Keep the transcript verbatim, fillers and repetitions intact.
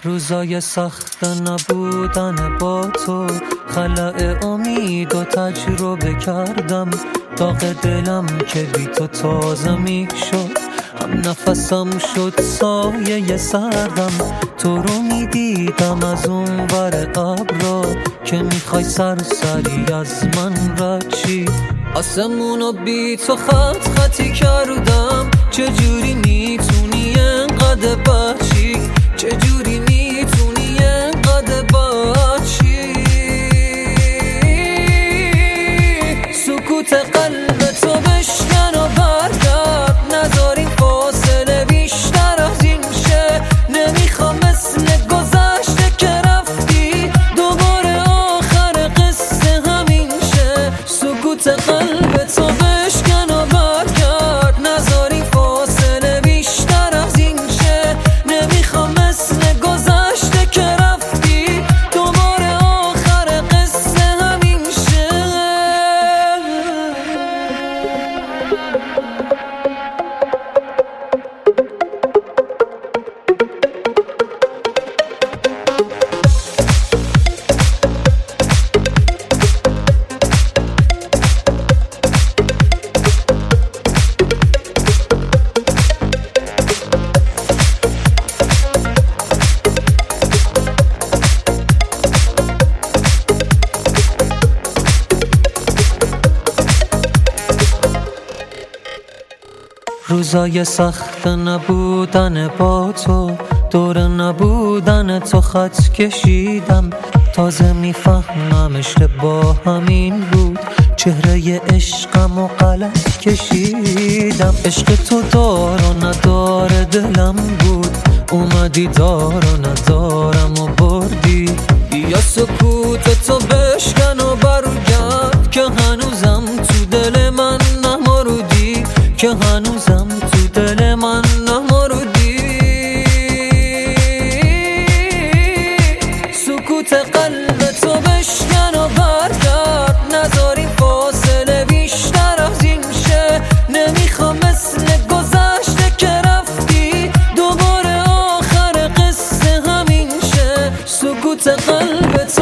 روزای سخت نبودن با تو، خلأ امید و تجربه کردم. داغ دلم که بی تو تازه می شد، هم نفسم شد سایه سردم. تو رو می دیدم از اون ور ابرا، که میخوای سرسری از من رد چی. آسمونو بی تو خط خطی کردم. چجوری میتونی انقدر بچی؟ چجوری میتونی انقدر بچی؟ سکوت قلب تو بشکن و برگرد، نذار این فاصله بیشتر از این شه. نمیخوام مثل گذشته که رفتی دوباره آخر قصه همین شه. سکوت قلب تو بشکن و برگرد، نذار این فاصله بیشتر از این شه. نمیخوام مثل گذشته که رفتی دوباره آخر قصه همین شه. روزای سخت نبودن با تو، دور نبودن تو خط کشیدم. تازه میفهمم اشتباه همین بود، چهره عشقم و غلط کشیدم. عشق تو دار و ندار دلم بود، اومدی دار و ندارم و بردی. یا سکوت تو بشکن و برگرد، که هنوزم تو دل من نمردی، که هنوزم تو دل من نمردی. سکوت قلب تو بشکن و برگرد، نذار این فاصله بیشتر از این شه. نمیخوام مثل گذشته که رفتی دوباره آخر قصه همین شه. سکوت قلب تو